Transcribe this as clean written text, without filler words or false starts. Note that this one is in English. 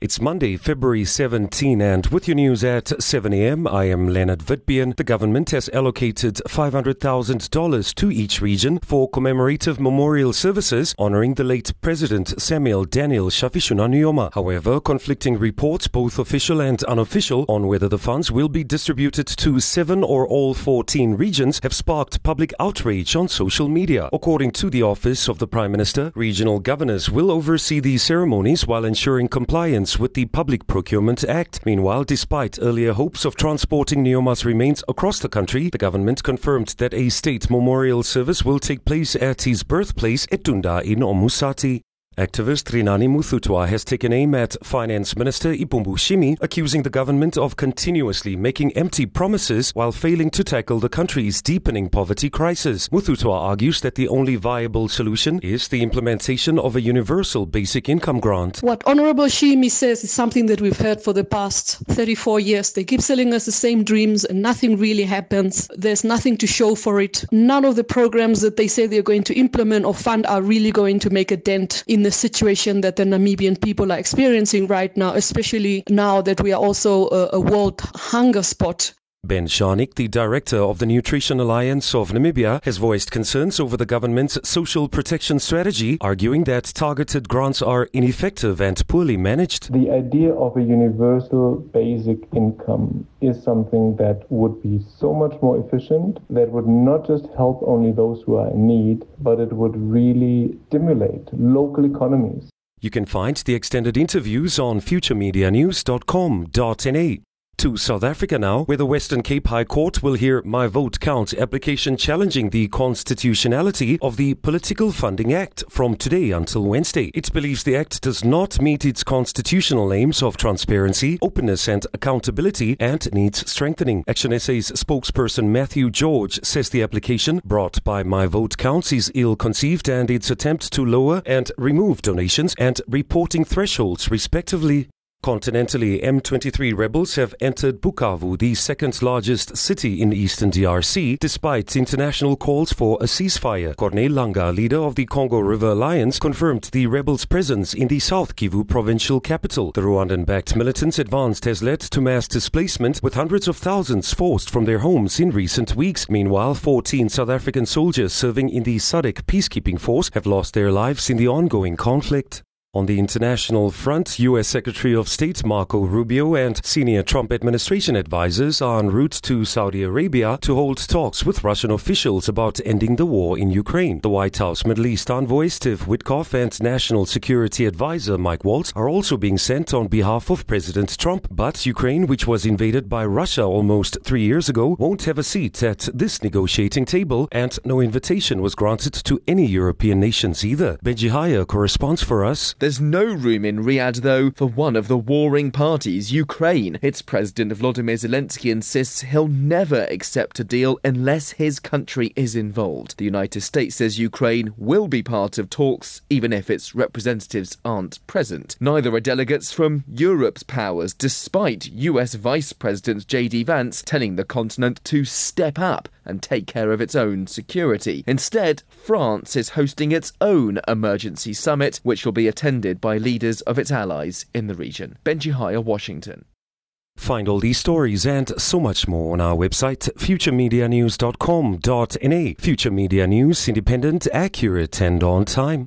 It's Monday, February 17, and with your news at 7 a.m., I am Leonard Vitbien. The government has allocated $500,000 to each region for commemorative memorial services honoring the late President Samuel Daniel Shafishuna Nuoma. However, conflicting reports, both official and unofficial, on whether the funds will be distributed to 7 or all 14 regions have sparked public outrage on social media. According to the Office of the Prime Minister, regional governors will oversee these ceremonies while ensuring compliance with the Public Procurement Act. Meanwhile, despite earlier hopes of transporting Nuoma's remains across the country, the government confirmed that a state memorial service will take place at his birthplace, Etunda in Omusati. Activist Rinani Muthutwa has taken aim at Finance Minister Ipumbu Shimi, accusing the government of continuously making empty promises while failing to tackle the country's deepening poverty crisis. Muthutwa argues that the only viable solution is the implementation of a universal basic income grant. What Honorable Shimi says is something that we've heard for the past 34 years. They keep selling us the same dreams and nothing really happens. There's nothing to show for it. None of the programs that they say they're going to implement or fund are really going to make a dent in the situation that the Namibian people are experiencing right now, especially now that we are also a world hunger spot. Ben Sharnik, the director of the Nutrition Alliance of Namibia, has voiced concerns over the government's social protection strategy, arguing that targeted grants are ineffective and poorly managed. The idea of a universal basic income is something that would be so much more efficient, that would not just help only those who are in need, but it would really stimulate local economies. You can find the extended interviews on futuremedianews.com.na. To South Africa now, where the Western Cape High Court will hear My Vote Count application challenging the constitutionality of the Political Funding Act from today until Wednesday. It believes the act does not meet its constitutional aims of transparency, openness and accountability and needs strengthening. Action SA's spokesperson Matthew George says the application brought by My Vote Counts is ill-conceived and its attempt to lower and remove donations and reporting thresholds respectively. Continentally, M23 rebels have entered Bukavu, the second largest city in eastern DRC, despite international calls for a ceasefire. Corneille Nangaa, leader of the Congo River Alliance, confirmed the rebels' presence in the South Kivu provincial capital. The Rwandan-backed militants' advance has led to mass displacement, with hundreds of thousands forced from their homes in recent weeks. Meanwhile, 14 South African soldiers serving in the SADC peacekeeping force have lost their lives in the ongoing conflict. On the international front, U.S. Secretary of State Marco Rubio and senior Trump administration advisors are en route to Saudi Arabia to hold talks with Russian officials about ending the war in Ukraine. The White House Middle East envoy Steve Witkoff and National Security Advisor Mike Waltz are also being sent on behalf of President Trump. But Ukraine, which was invaded by Russia almost 3 years ago, won't have a seat at this negotiating table, and no invitation was granted to any European nations either. Benji Haya corresponds for us. There's no room in Riyadh, though, for one of the warring parties, Ukraine. Its President Volodymyr Zelensky insists he'll never accept a deal unless his country is involved. The United States says Ukraine will be part of talks, even if its representatives aren't present. Neither are delegates from Europe's powers, despite US Vice President J.D. Vance telling the continent to step up and take care of its own security. Instead, France is hosting its own emergency summit, which will be attended by leaders of its allies in the region. Benji Haya, Washington. Find all these stories and so much more on our website, futuremedianews.com.na. Future Media News, independent, accurate and on time.